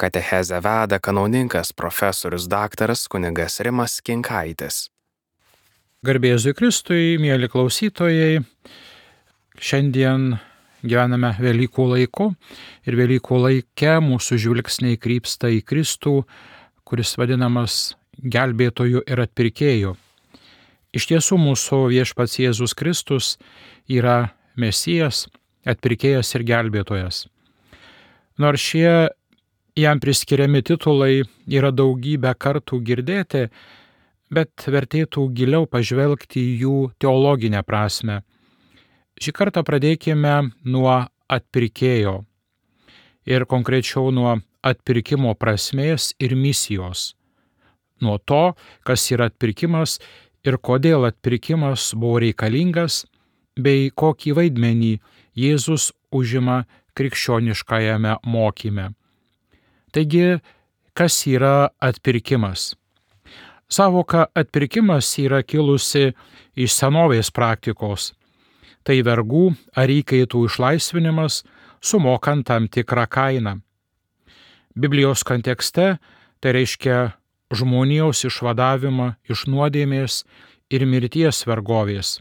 Katechezę veda kanauninkas profesorius daktaras kunigas Rimas Kinkaitis. Garbė Jėzui Kristui, mėly klausytojai, šiandien gyvename Velykų laiku ir Velykų laike mūsų žvilgsniai krypsta į Kristų, kuris vadinamas gelbėtoju ir atpirkėju. Iš tiesų mūsų viešpats Jėzus Kristus yra Mesijas, atpirkėjas ir gelbėtojas. Nors šie jam priskiriami titulai yra daugybę kartų girdėti, bet vertėtų giliau pažvelgti į jų teologinę prasme. Šį kartą pradėkime nuo atpirkėjo ir konkrečiau nuo atpirkimo prasmės ir misijos. Nuo to, kas yra atpirkimas ir kodėl atpirkimas buvo reikalingas, bei kokį vaidmenį Jėzus užima krikščioniškajame mokyme. Taigi, kas yra atpirkimas? Sąvoka atpirkimas yra kilusi iš senovės praktikos. Tai vergų ar įkaitų išlaisvinimas, sumokant tam tikrą kainą. Biblijos kontekste tai reiškia žmonijos išvadavimą iš nuodėmės ir mirties vergovės.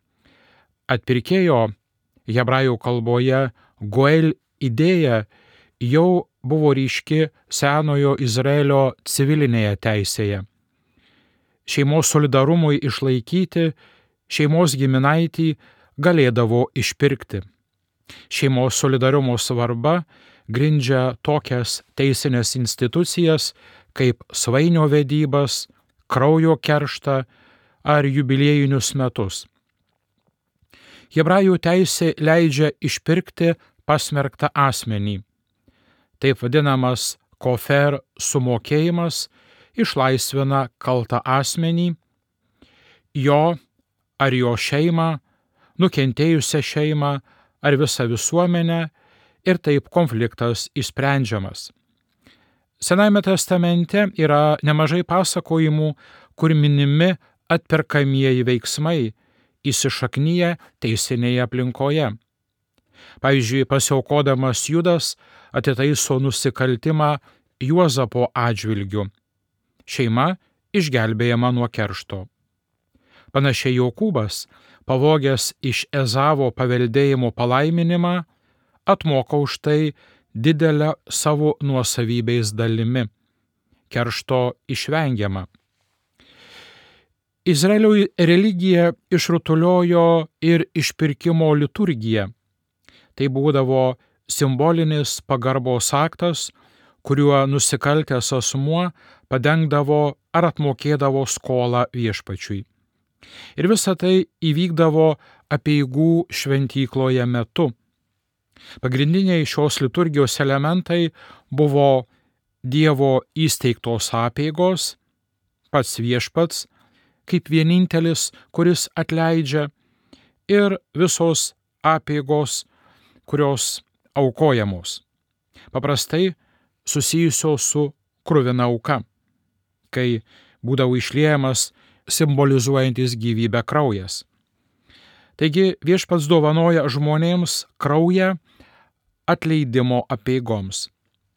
Atpirkėjo hebrajų kalboje goel idėja jau buvo ryški senojo Izraelio civilinėje teisėje. Šeimos solidarumui išlaikyti šeimos giminaitį galėdavo išpirkti. Šeimos solidarumo svarba grindžia tokias teisinės institucijas kaip svainio vedybas, kraujo kerštą ar jubiliejinius metus. Hebrajų teisė leidžia išpirkti pasmerktą asmenį. Taip vadinamas kofer sumokėjimas išlaisvina kaltą asmenį, jo ar jo šeimą, nukentėjusią šeimą ar visą visuomenę ir taip konfliktas išsprendžiamas. Senajame testamente yra nemažai pasakojimų, kur minimi atperkamieji veiksmai įsišaknyje teisinėje aplinkoje. Pavyzdžiui, pasiaukodamas Judas atitaiso nusikaltimą Juozapo atžvilgiu. Šeima išgelbėjama nuo keršto. Panašiai Jokūbas, pavogęs iš Ezavo paveldėjimo palaiminimą, atmoka už tai didelę savo nuosavybės dalimi. Keršto išvengiama. Izraelio religija išrutuliojo ir išpirkimo liturgiją. Tai būdavo simbolinis pagarbos aktas, kuriuo nusikaltęs asmuo padengdavo ar atmokėdavo skolą viešpačiui. Ir visa tai įvykdavo apeigų šventykloje metu. Pagrindiniai šios liturgijos elementai buvo Dievo įsteigtos apeigos, pats viešpats, kaip vienintelis, kuris atleidžia, ir visos apeigos, kurios aukojamos. Paprastai susijusios su kruvina auka, kai būdavo išliejamas simbolizuojantis gyvybę kraujas. Taigi viešpats dovanoja žmonėms kraują atleidimo apeigoms.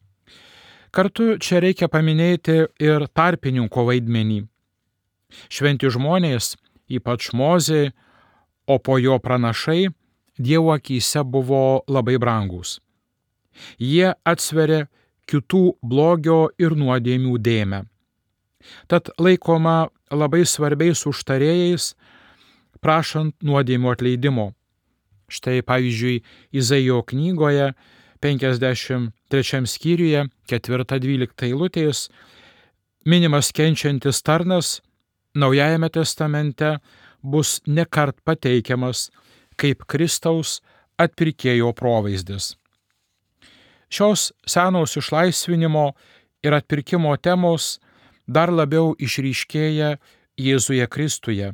Kartu čia reikia paminėti ir tarpininko vaidmenį. Šventi žmonės, ypač Mozė, o po jo pranašai, Dievo akyse buvo labai brangūs. Jie atsveria kitų blogio ir nuodėmių dėmę. Tad laikoma labai svarbiais užtarėjais, prašant nuodėmių atleidimo. Štai pavyzdžiui, Izaijo knygoje 53 skyriuje 4-12 eilutės minimas kenčiantis tarnas Naujajame testamente bus nekart pateikiamas kaip Kristaus atpirkėjo provaizdis. Šios senos išlaisvinimo ir atpirkimo temos dar labiau išryškėja Jėzuje Kristuje.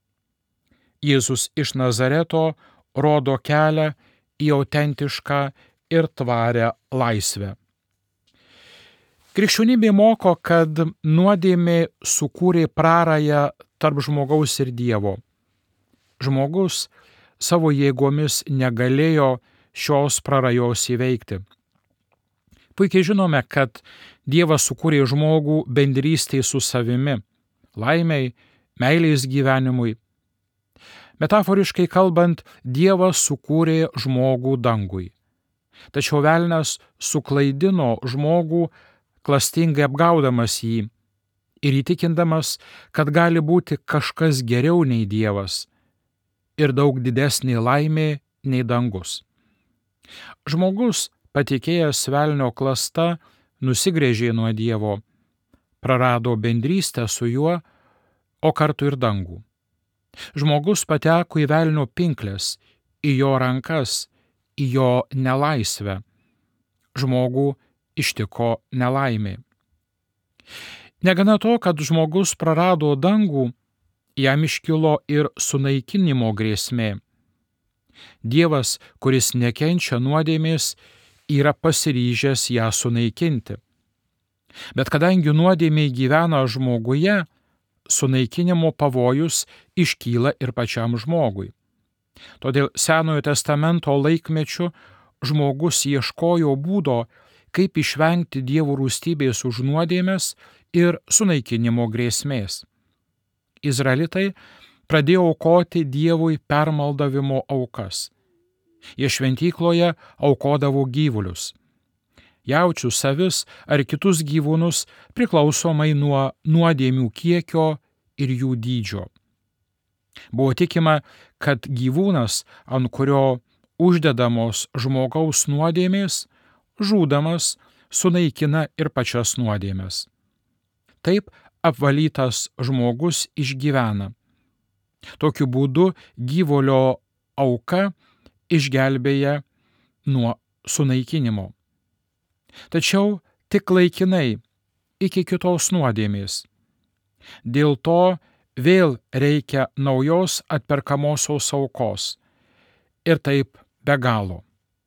Jėzus iš Nazareto rodo kelią į autentišką ir tvarią laisvę. Krikščionybė moko, kad nuodėmė sukūrė prarają tarp žmogaus ir Dievo. Žmogus savo jėgomis negalėjo šios prarajos įveikti. Puikiai žinome, kad Dievas sukūrė žmogų bendrystei su savimi, laimiai, meilės gyvenimui. Metaforiškai kalbant, Dievas sukūrė žmogų dangui. Tačiau velnias suklaidino žmogų, klastingai apgaudamas jį ir įtikindamas, kad gali būti kažkas geriau nei Dievas ir daug didesnė laimė nei dangus. Žmogus, patikėjęs velnio klasta, nusigręžė nuo Dievo, prarado bendrystę su juo, o kartu ir dangų. Žmogus pateko į velnio pinkles, į jo rankas, į jo nelaisvę. Žmogų ištiko nelaimė. Negana to, kad žmogus prarado dangų, jam iškilo ir sunaikinimo grėsmė. Dievas, kuris nekenčia nuodėmės, yra pasiryžęs ją sunaikinti. Bet kadangi nuodėmė gyvena žmoguje, sunaikinimo pavojus iškyla ir pačiam žmogui. Todėl Senojo testamento laikmečiu žmogus ieškojo būdo, kaip išvengti Dievo rūstybės už nuodėmes ir sunaikinimo grėsmės. Izraelitai pradėjo aukoti Dievui permaldavimo aukas. Jie šventykloje aukodavo gyvulius, jaučius, avis ar kitus gyvūnus priklausomai nuo nuodėmių kiekio ir jų dydžio. Buvo tikima, kad gyvūnas, ant kurio uždedamos žmogaus nuodėmės, žūdamas sunaikina ir pačias nuodėmes. Taip apvalytas žmogus išgyvena. Tokiu būdu gyvulio auka išgelbėja nuo sunaikinimo. Tačiau tik laikinai, iki kitos nuodėmės. Dėl to vėl reikia naujos atperkamosios aukos. Ir taip be galo.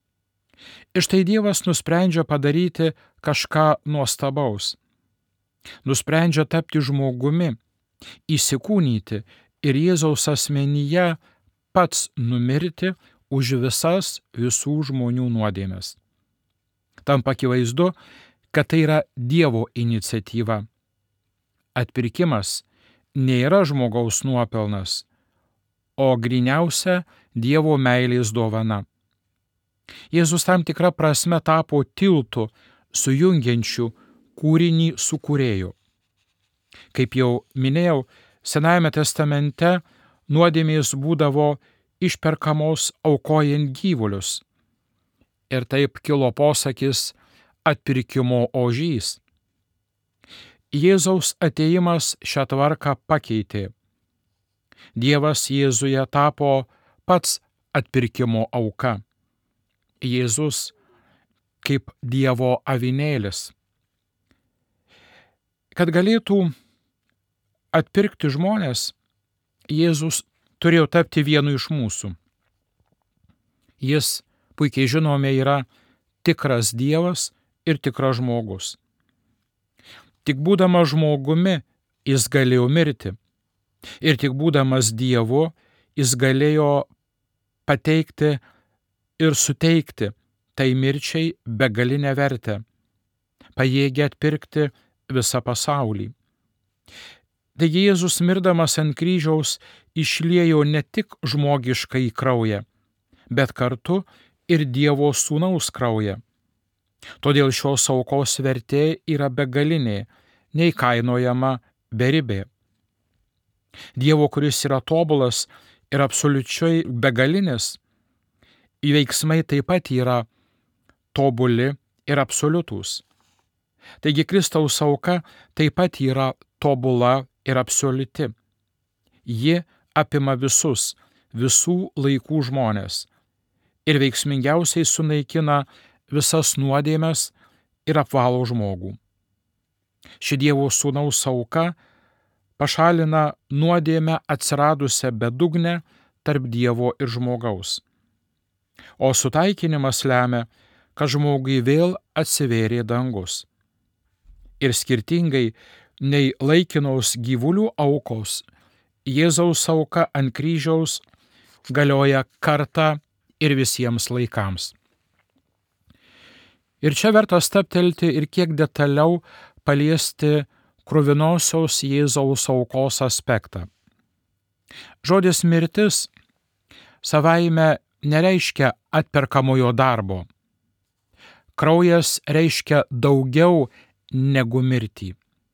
Ir štai Dievas nusprendžia padaryti kažką nuostabaus. Nusprendžia tapti žmogumi, įsikūnyti ir Jėzaus asmenyje pats numirti už visas visų žmonių nuodėmes. Tampa akivaizdu, kad tai yra Dievo iniciatyva. Atpirkimas nėra žmogaus nuopelnas, o gryniausia Dievo meilės dovana. Jėzus tam tikra prasme tapo tiltu sujungiančiu kūrinį su kūrėju. Kaip jau minėjau, Senajame testamente nuodėmės būdavo išperkamos aukojant gyvulius. Ir taip kilo posakis atpirkimo ožys. Jėzaus atėjimas šią tvarką pakeitė. Dievas Jėzuje tapo pats atpirkimo auka. Jėzus kaip Dievo avinėlis. Kad galėtų atpirkti žmonės, Jėzus turėjo tapti vienu iš mūsų. Jis, puikiai žinome, yra tikras Dievas ir tikras žmogus. Tik būdamas žmogumi jis galėjo mirti. Ir tik būdamas Dievu jis galėjo pateikti ir suteikti tai mirčiai begalinę vertę, pajėgia atpirkti visą pasaulį. Taigi Jėzus mirdamas ant kryžiaus išliejo ne tik žmogišką į kraują, bet kartu ir Dievo Sūnaus kraują. Todėl šios aukos vertė yra begalinė, neįkainojama, beribė. Dievo, kuris yra tobulas ir absoliučiai begalinis, veiksmai taip pat yra tobuli ir absoliutūs. Taigi Kristaus auka taip pat yra tobula ir absoliuti. Ji apima visus, visų laikų žmonės ir veiksmingiausiai sunaikina visas nuodėmes ir apvalo žmogų. Ši Dievo Sūnaus auka pašalina nuodėmę atsiradusią bedugnę tarp Dievo ir žmogaus. O sutaikinimas lemia, kad žmogui vėl atsivėrė dangus. Ir skirtingai nei laikinos gyvulių aukos, Jėzaus auka ant kryžiaus galioja kartą ir visiems laikams. Ir čia verta stabtelti ir kiek detaliau paliesti kruvinosios Jėzaus aukos aspektą. Žodis mirtis savaime nereiškia atperkamojo darbo. Kraujas reiškia daugiau negu mirtį.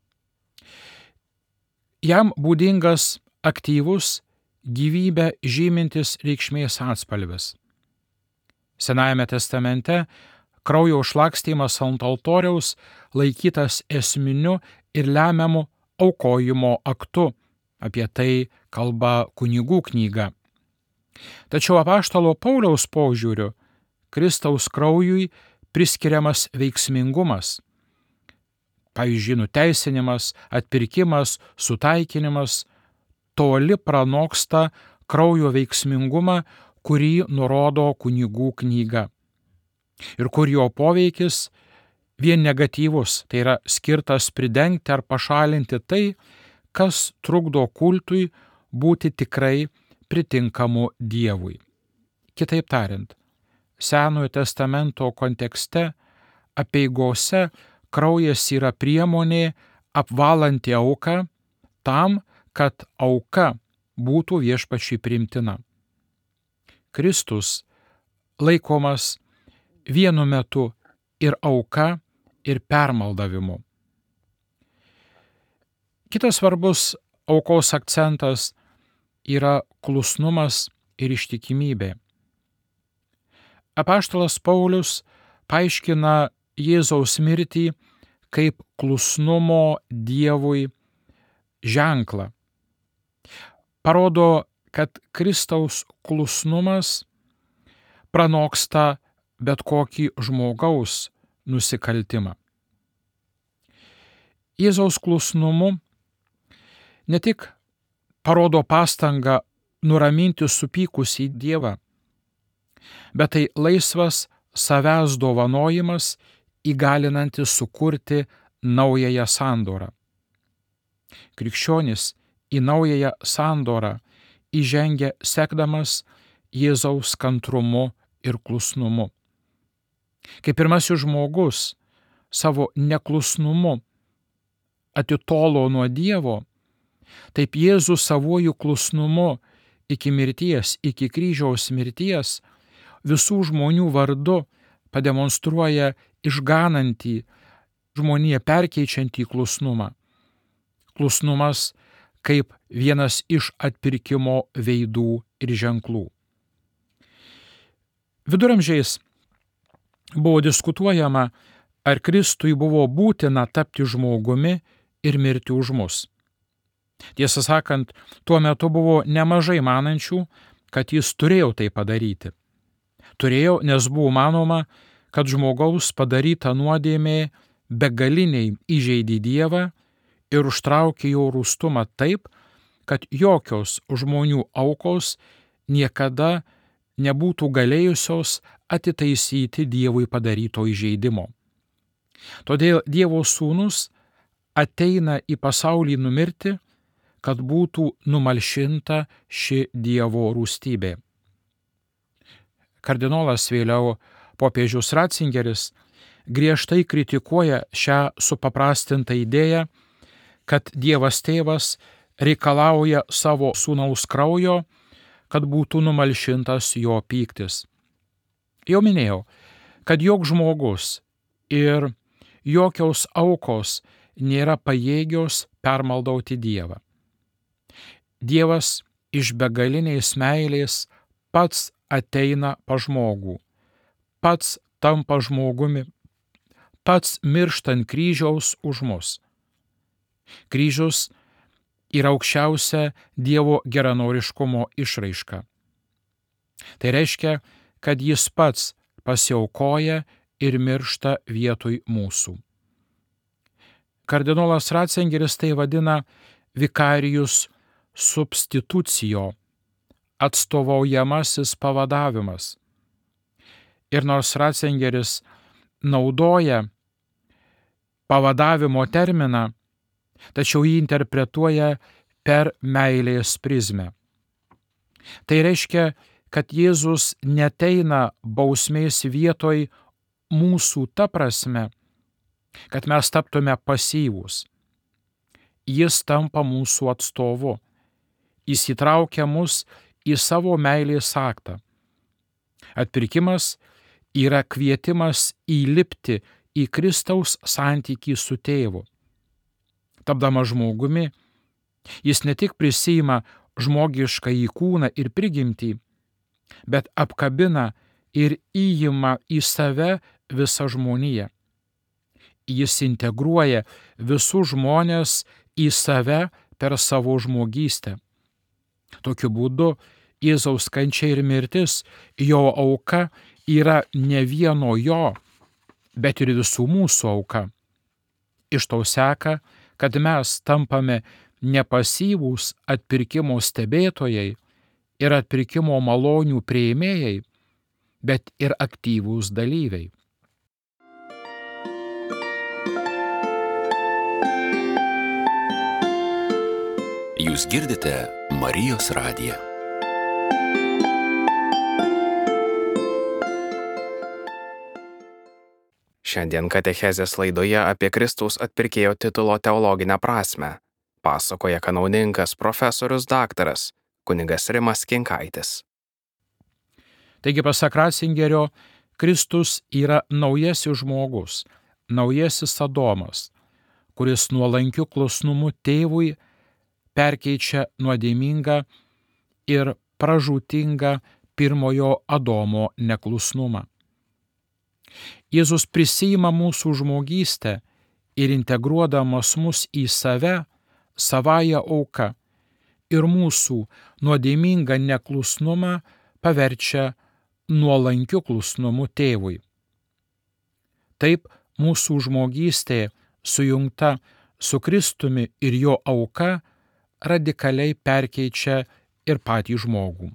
Jam būdingas aktyvus, gyvybę žymintis reikšmės atspalvis. Senajame testamente kraujo šlakstymas ant altoriaus laikytas esminiu ir lemiamu aukojimo aktu. Apie tai kalba Kunigų knyga. Tačiau apaštalo Pauliaus požiūriu Kristaus kraujui priskiriamas veiksmingumas. Pavyzdžiui, nuteisinimas, atpirkimas, sutaikinimas toli pranoksta kraujo veiksmingumą, kurį nurodo Kunigų knyga. Ir kur jo poveikis vien negatyvus, tai yra skirtas pridengti ar pašalinti tai, kas trukdo kultui būti tikrai pritinkamu Dievui. Kitaip tariant, Senojo testamento kontekste apeigose kraujas yra priemonė apvalanti auką tam, kad auka būtų viešpačiui priimtina. Kristus laikomas vienu metu ir auka, ir permaldavimu. Kitas svarbus aukos akcentas yra klusnumas ir ištikimybė. Apaštalas Paulius paaiškina Jėzaus mirtį kaip klusnumo Dievui ženklą. Parodo, kad Kristaus klusnumas pranoksta bet kokį žmogaus nusikaltimą. Jėzaus klusnumu ne tik parodo pastangą nuraminti supykusį Dievą, bet tai laisvas savęs dovanojimas įgalinantis sukurti naująją sandorą. Krikščionis į naująją sandorą įžengia sekdamas Jėzaus kantrumu ir klusnumu. Kaip pirmasis žmogus savo neklusnumu atitolo nuo Dievo, taip Jėzus savuoju klusnumu iki mirties, iki kryžiaus mirties, visų žmonių vardu pademonstruoja išganantį, žmoniją perkeičiantį klusnumą. Klusnumas kaip vienas iš atpirkimo veidų ir ženklų. Viduramžiais buvo diskutuojama, ar Kristui buvo būtina tapti žmogumi ir mirti už mus. Tiesą sakant, tuo metu buvo nemažai manančių, kad jis turėjo tai padaryti. Turėjo, nes buvo manoma, kad žmogaus padaryta nuodėmė begaliniai įžeidė Dievą ir užtraukė jo rūstumą taip, kad jokios žmonių aukos niekada nebūtų galėjusios atitaisyti Dievui padaryto įžeidimo. Todėl Dievo sūnus ateina į pasaulį numirti, kad būtų numalšinta ši Dievo rūstybė. Kardinolas vėliau popiežius Ratzingeris griežtai kritikuoja šią supaprastintą idėją, kad Dievas Tėvas reikalauja savo sūnaus kraujo, kad būtų numalšintas jo pyktis. Jau minėjau, kad joks žmogus ir jokios aukos nėra pajėgios permaldauti Dievą. Dievas iš begalinės meilės pats ateina pas žmogų, pats tampa žmogumi, pats miršta ant kryžiaus už mus. Kryžius yra aukščiausia Dievo geranoriškumo išraiška. Tai reiškia, kad jis pats pasiaukoja ir miršta vietoj mūsų. Kardinolas Ratzingeris tai vadina vicarius substitucijo, atstovaujamasis pavadavimas. Ir nors Ratzingeris naudoja pavadavimo terminą, tačiau jį interpretuoja per meilės prizmę. Tai reiškia, kad Jėzus neteina bausmės vietoj mūsų ta prasme, kad mes taptume pasyvūs. Jis tampa mūsų atstovu. Jis įtraukia mus į savo meilės aktą. Atpirkimas yra kvietimas įlipti į Kristaus santykį su tėvu. Tapdamas žmogumi, jis ne tik prisiima žmogiškąjį kūną ir prigimtį, bet apkabina ir įima į save visą žmoniją. Jis integruoja visus žmones į save per savo žmogystę. Tokiu būdu Jėzaus kančia ir mirtis, jo auka yra ne vieno jo, bet ir visų mūsų auka. Iš to seka, kad mes tampame nepasyvūs atpirkimo stebėtojai ir atpirkimo malonių priėmėjai, bet ir aktyvūs dalyviai. Jūs girdite Marijos radiją. Šiandien katechezės laidoje apie Kristaus atpirkėjo titulo teologinę prasmę pasakoja kanauninkas profesorius daktaras kunigas Rimas Kinkaitis. Taigi, pasak Ratzingerio, Kristus yra naujasis žmogus, naujasis Adomas, kuris nuolankiu klusnumu tėvui perkeičia nuodėmingą ir pražūtingą pirmojo Adomo neklusnumą. Jėzus prisiima mūsų žmogystę ir integruodamas mus į save, savąją auką ir mūsų nuodėmingą neklusnumą paverčia nuolankiu klusnumu tėvui. Taip mūsų žmogystė sujungta su Kristumi ir jo auka radikaliai perkeičia ir patį žmogų.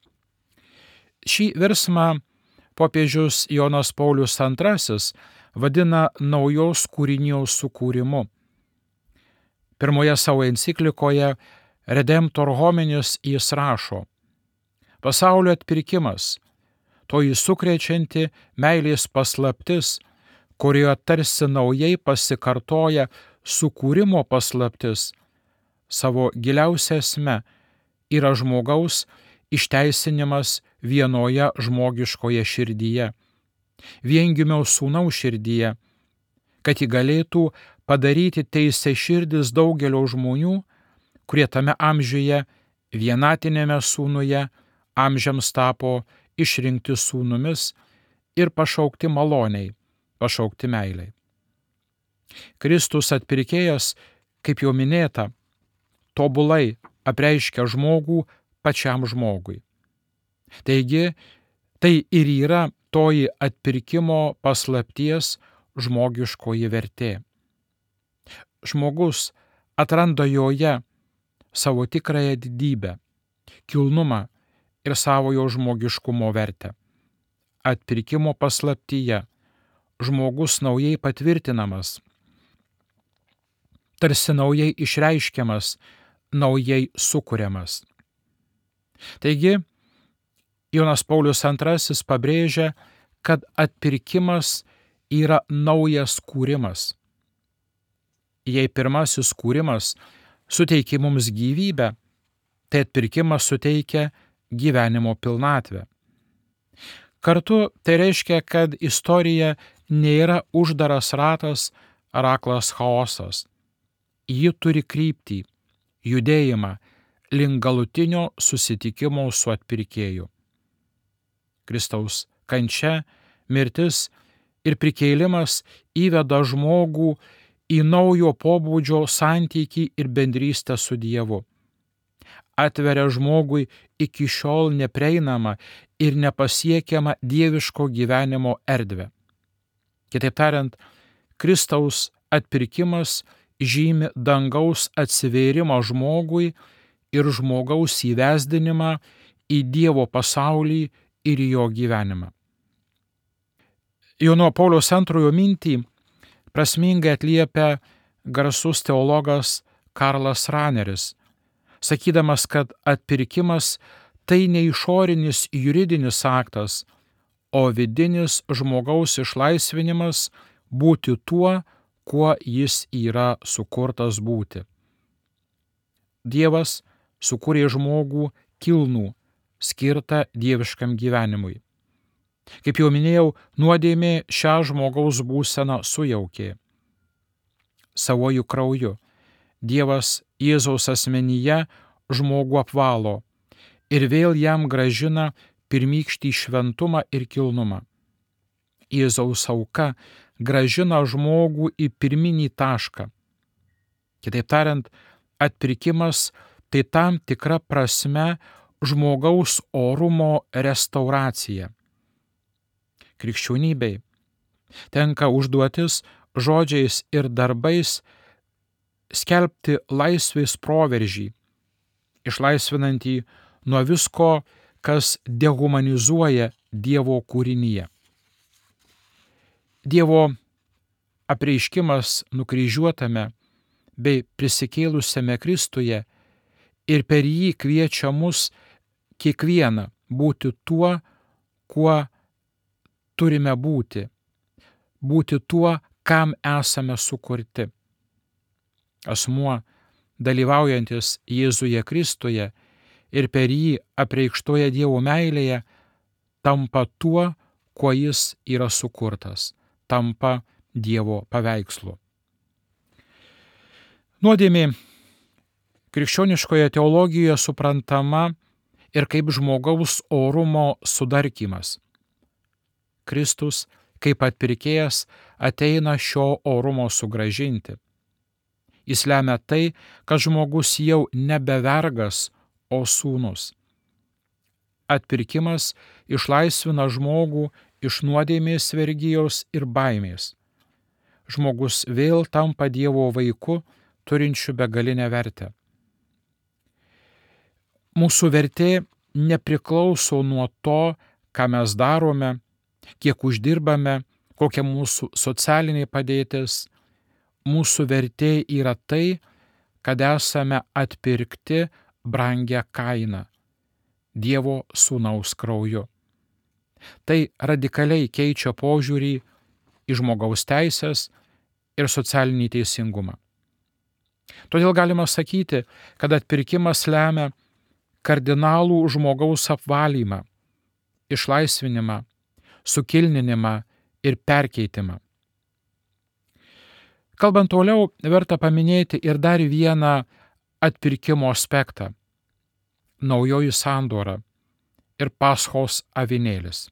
Šį virsmą popiežius Jonas Paulius II vadina naujos kūrinijos sukūrimu. Pirmoje savo enciklikoje Redemptor Hominis jis rašo: pasaulio atpirkimas, toji sukrečianti meilės paslaptis, kurioje tarsi naujai pasikartoja sukūrimo paslaptis, savo giliausia esme yra žmogaus išteisinimas vienoje žmogiškoje širdyje, viengimio sūnaus širdyje, kad ji galėtų padaryti teisę širdis daugelio žmonių, kurie tame amžiuje, vienatinėme sūnuje, amžiams tapo išrinkti sūnumis ir pašaukti maloniai, pašaukti meiliai. Kristus atpirkėjas, kaip jau minėta, tobulai apreiškia žmogų pačiam žmogui. Taigi, tai ir yra toji atpirkimo paslapties žmogiškoji vertė. Žmogus atranda joje savo tikrąją didybę, kilnumą ir savojo žmogiškumo vertę. Atpirkimo paslaptyje žmogus naujai patvirtinamas, tarsi naujai išreiškiamas, naujai sukuriamas. Taigi, Jonas Paulius II pabrėžia, kad atpirkimas yra naujas kūrimas. Jei pirmasis kūrimas suteikia mums gyvybę, tai atpirkimas suteikia gyvenimo pilnatvę. Kartu tai reiškia, kad istorija nėra uždaras ratas ar aklas chaosas. Ji turi kryptį, judėjimą link galutinio susitikimo su atpirkėju. Kristaus kančia, mirtis ir prikėlimas įveda žmogų į naujo pobūdžio santykį ir bendrystę su Dievu. Atveria žmogui iki šiol neprieinamą ir nepasiekiamą dieviško gyvenimo erdvę. Kitaip tariant, Kristaus atpirkimas žymi dangaus atsivėrimą žmogui ir žmogaus įvesdinimą į Dievo pasaulį ir jo gyvenimą. Jono Pauliaus II mintį prasmingai atliepia garsus teologas Karlas Raneris, sakydamas, kad atpirkimas tai ne išorinis juridinis aktas, o vidinis žmogaus išlaisvinimas būti tuo, kuo jis yra sukurtas būti. Dievas sukūrė žmogų kilnų, skirtą dieviškam gyvenimui. Kaip jau minėjau, nuodėmė šią žmogaus būseną sujaukė. Savojų krauju Dievas Jėzaus asmenyje žmogų apvalo ir vėl jam grąžina pirmykštį šventumą ir kilnumą. Jėzaus auka grąžina žmogų į pirminį tašką. Kitaip tariant, atpirkimas tai tam tikra prasme žmogaus orumo restauracija. Krikščionybei tenka užduotis žodžiais ir darbais skelbti laisvės proveržį, išlaisvinantį nuo visko, kas dehumanizuoja Dievo kūrinyje. Dievo apreiškimas nukryžiuotame bei prisikėlusiame Kristuje ir per jį kviečia mus kiekvieną būti tuo, kuo turime būti tuo, kam esame sukurti. Asmuo, dalyvaujantis Jėzuje Kristuje ir per jį apreikštoje Dievo meilėje, tampa tuo, kuo jis yra sukurtas, tampa Dievo paveikslu. Nuodėmė krikščioniškoje teologijoje suprantama ir kaip žmogaus orumo sudarkymas. Kristus, kaip atpirkėjas, ateina šio orumo sugrąžinti. Jis lemia tai, kad žmogus jau nebe vergas, o sūnus. Atpirkimas išlaisvina žmogų iš nuodėmės vergijos ir baimės. Žmogus vėl tampa Dievo vaiku, turinčiu begalinę vertę. Mūsų vertė nepriklauso nuo to, ką mes darome, kiek uždirbame, kokia mūsų socialinė padėtis. Mūsų vertė yra tai, kad esame atpirkti brangią kainą Dievo sūnaus krauju. Tai radikaliai keičia požiūrį į žmogaus teisės ir socialinį teisingumą. Todėl galima sakyti, kad atpirkimas lemia kardinalų žmogaus apvalymą, išlaisvinimą, sukilninimą ir perkeitimą. Kalbant toliau, verta paminėti ir dar vieną atpirkimo aspektą – naujoji sandora ir Paschos avinėlis.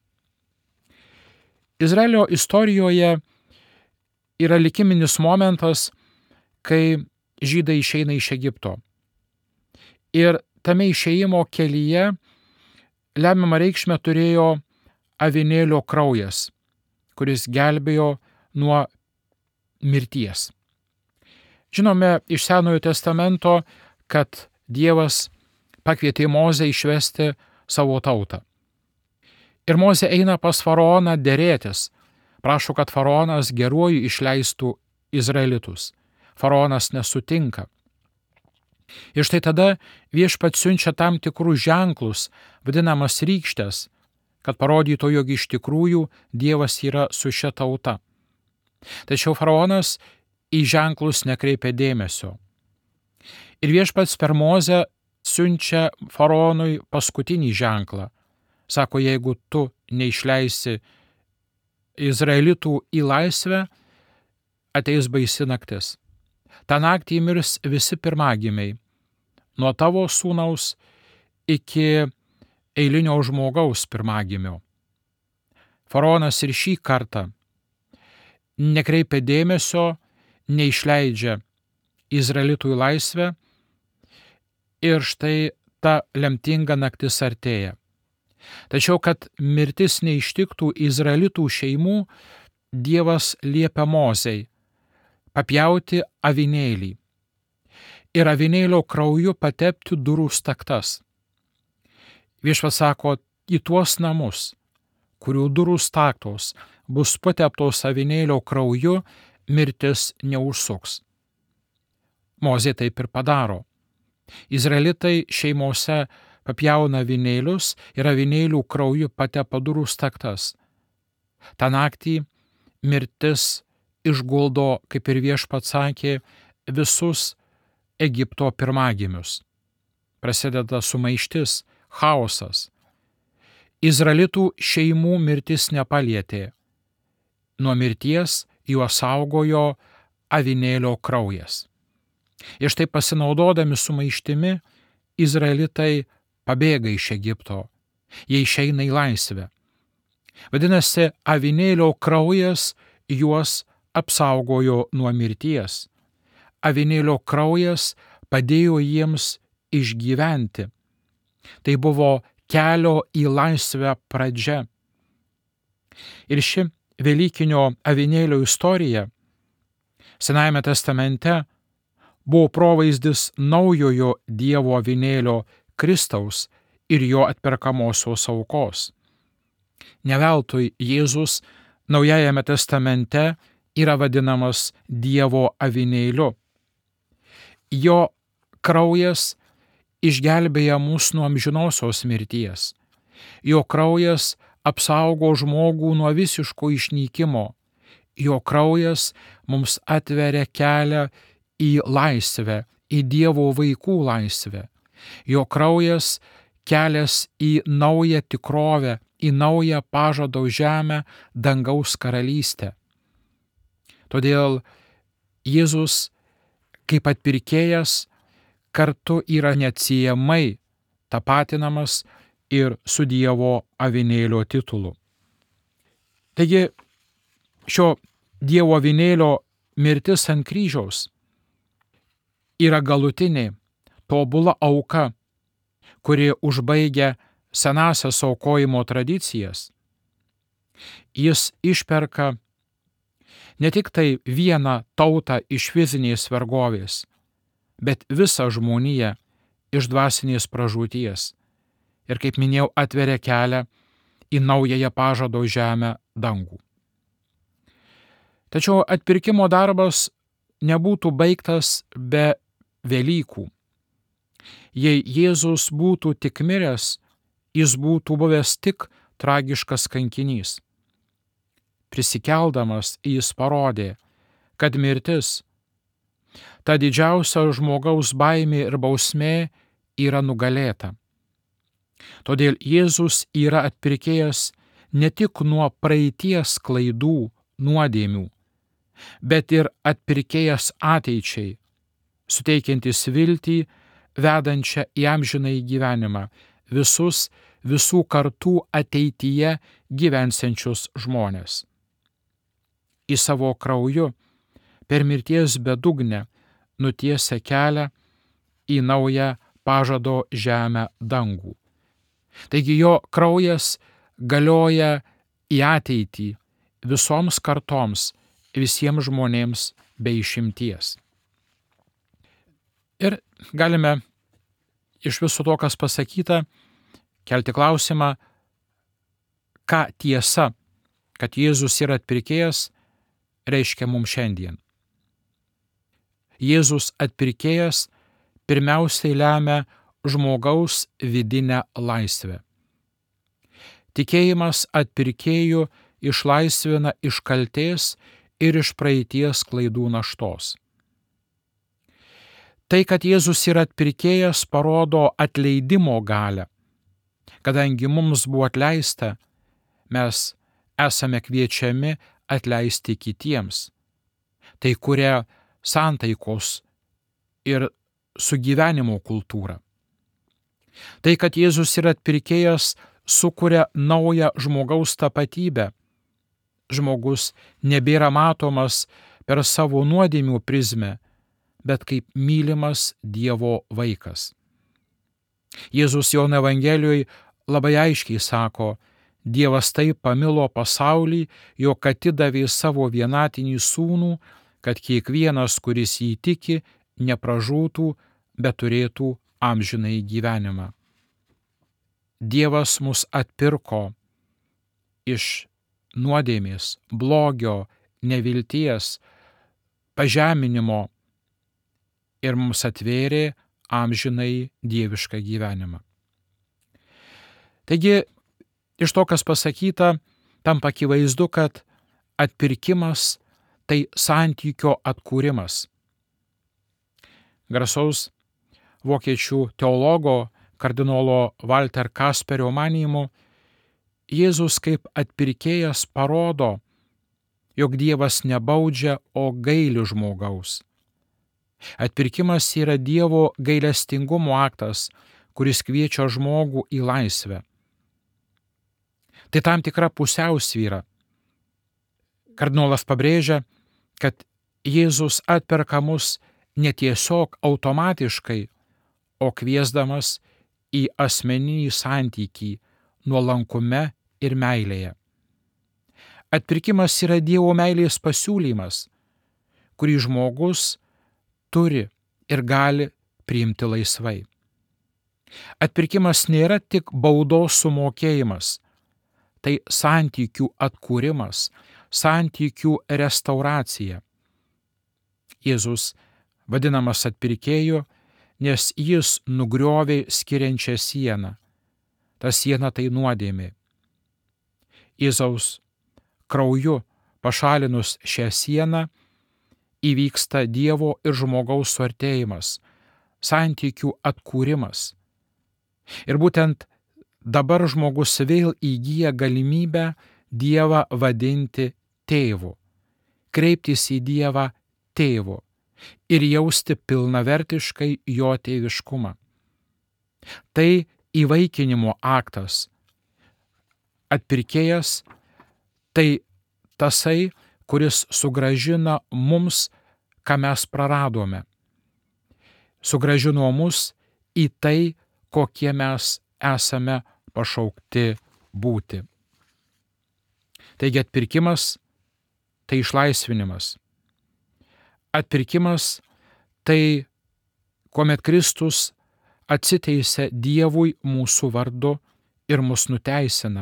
Izraelio istorijoje yra likiminis momentas, kai žydai išeina iš Egipto. Ir tame išėjimo kelyje lemiamą reikšmę turėjo avinėlio kraujas, kuris gelbėjo nuo mirties. Žinome iš Senojo testamento, kad Dievas pakvietė Mozę išvesti savo tautą. Ir Mozė eina pas faraoną derėtis, prašo, kad faraonas geruoju išleistų izraelitus. Faraonas nesutinka. Ir štai tada Viešpats siunčia tam tikrus ženklus, vadinamas rykštes, kad parodytų, jog iš tikrųjų Dievas yra su šia tauta. Tačiau faraonas į ženklus nekreipia dėmesio. Ir Viešpats per Mozę siunčia faraonui paskutinį ženklą. Sako, jeigu tu neišleisi izraelitų į laisvę, ateis baisi naktis. Ta naktį mirs visi pirmagimiai, nuo tavo sūnaus iki eilinio žmogaus pirmagimio. Faraonas ir šį kartą nekreipia dėmesio, neišleidžia izraelitų į laisvę ir štai ta lemtinga naktis artėja. Tačiau, kad mirtis neištiktų izraelitų šeimų, Dievas liepia Mozei papjauti avinėlį ir avinėlio krauju patepti durų staktas. Viešpats sako, į tuos namus, kurių durų staktos bus pateptos avinėlio krauju, mirtis neužsuks. Mozė taip ir padaro. Izraelitai šeimose papjauna avinėlius ir avinėlių krauju patepa durų staktas, Ta naktį mirtis išguldo, kaip ir Viešpats sakė, visus Egipto pirmagimius. Prasideda sumaištis, chaosas. Izraelitų šeimų mirtis nepalietė. Nuo mirties juos saugojo avinėlio kraujas. Ir štai pasinaudodami sumaištimi, izraelitai pabėga iš Egipto. Jie išeina į laisvę. Vadinasi, avinėlio kraujas juos apsaugojo nuo mirties. Avinėlio kraujas padėjo jiems išgyventi. Tai buvo kelio į laisvę pradžia. Ir ši Velykinio avinėlio istorija Senajame testamente buvo provaizdis naujojo Dievo avinėlio Kristaus ir jo atperkamosios aukos. Neveltui Jėzus Naujajame testamente yra vadinamas Dievo avinėliu. Jo kraujas išgelbėja mus nuo amžinosios mirties. Jo kraujas apsaugo žmogų nuo visiško išnykimo. Jo kraujas mums atveria kelią į laisvę, į Dievo vaikų laisvę. Jo kraujas kelias į naują tikrovę, į naują pažado žemę, dangaus karalystę. Todėl Jėzus, kaip atpirkėjas, kartu yra neatsiejamai tapatinamas ir su Dievo avinėlio titulu. Taigi, šio Dievo avinėlio mirtis ant kryžiaus yra galutinė, tobula auka, kuri užbaigia senąsias aukojimo tradicijas. Jis išperka ne tik tai vieną tautą iš fizinės vergovės, bet visą žmoniją iš dvasinės pražūties. Ir, kaip minėjau, atveria kelią į naująją pažado žemę, dangų. Tačiau atpirkimo darbas nebūtų baigtas be Velykų. Jei Jėzus būtų tik miręs, jis būtų buvęs tik tragiškas kankinys. Prisikeldamas jis parodė, kad mirtis, ta didžiausia žmogaus baimė ir bausmė, yra nugalėta. Todėl Jėzus yra atpirkėjas ne tik nuo praeities klaidų, nuodėmių, bet ir atpirkėjas ateičiai, suteikiantis viltį, vedančią į amžinąjį gyvenimą visus visų kartų ateityje gyvensiančius žmonės. Į savo krauju per mirties bedugnę nutiesia kelią į naują pažado žemę, dangų. Taigi jo kraujas galioja į ateitį visoms kartoms, visiems žmonėms be išimties. Ir galime iš viso to, kas pasakyta, kelti klausimą, ką tiesa, kad Jėzus yra atpirkėjas, reiškia mums šiandien. Jėzus atpirkėjas pirmiausiai lemia žmogaus vidinę laisvę. Tikėjimas atpirkėju išlaisvina iš kaltės ir iš praeities klaidų naštos. Tai, kad Jėzus yra atpirkėjas, parodo atleidimo galią. Kadangi mums buvo atleista, mes esame kviečiami atleisti kitiems. Tai kuria santaikos ir sugyvenimo kultūrą. Tai, kad Jėzus yra atpirkėjas, sukuria naują žmogaus tapatybę. Žmogus nebėra matomas per savo nuodėmių prizmę, bet kaip mylimas Dievo vaikas. Jėzus Jono Evangelijoje labai aiškiai sako, Dievas taip pamilo pasaulį, jog atidavė savo vienatinį sūnų, kad kiekvienas, kuris jį tiki, nepražūtų, bet turėtų amžinąjį gyvenimą. Dievas mus atpirko iš nuodėmės, blogio, nevilties, pažeminimo ir mums atvėrė amžinai dievišką gyvenimą. Taigi, iš to, kas pasakyta, tampa akivaizdu, kad atpirkimas tai santykio atkūrimas. Garsaus vokiečių teologo kardinolo Walter Kasperio manymu, Jėzus kaip atpirkėjas parodo, jog Dievas nebaudžia, o gaili žmogaus. Atpirkimas yra Dievo gailestingumo aktas, kuris kviečia žmogų į laisvę. Tai tam tikra pusiausvyra. Kardinolas pabrėžia, kad Jėzus atperka mus ne tiesiog automatiškai, o kviesdamas į asmeninį santykį nuolankume ir meilėje. Atpirkimas yra Dievo meilės pasiūlymas, kurį žmogus turi ir gali priimti laisvai. Atpirkimas nėra tik baudos sumokėjimas, tai santykių atkūrimas, santykių restauracija. Jėzus vadinamas atpirkėju, nes jis nugriovė skiriančią sieną. Ta siena tai nuodėmė. Jėzaus krauju pašalinus šią sieną įvyksta Dievo ir žmogaus suartėjimas, santykių atkūrimas. Ir būtent dabar žmogus vėl įgyja galimybę Dievą vadinti tėvu, kreiptis į Dievą tėvu ir jausti pilnavertiškai jo tėviškumą. Tai įvaikinimo aktas. Atpirkėjas tai tasai, kuris sugrąžina mums, ką mes praradome. Sugrąžino mus į tai, kokie mes esame pašaukti būti. Taigi atpirkimas tai išlaisvinimas. Atpirkimas tai, kuomet Kristus atsiteisia Dievui mūsų vardu ir mus nuteisina.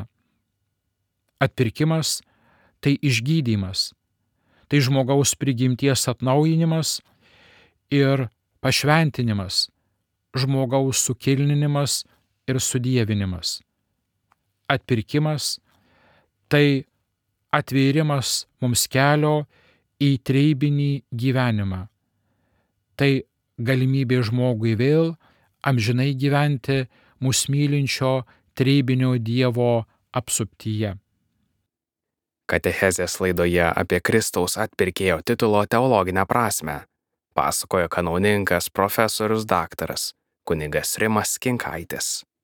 Atpirkimas tai išgydymas, tai žmogaus prigimties atnaujinimas ir pašventinimas, žmogaus sukilninimas ir sudievinimas. Atpirkimas tai atvėrimas mums kelio į trejybinį gyvenimą. Tai galimybė žmogui vėl amžinai gyventi mus mylinčio trejybinio Dievo apsuptyje. Katechezės laidoje apie Kristaus atpirkėjo titulo teologinę prasmę pasakojo kanauninkas profesorius daktaras kunigas Rimas Kinkaitis.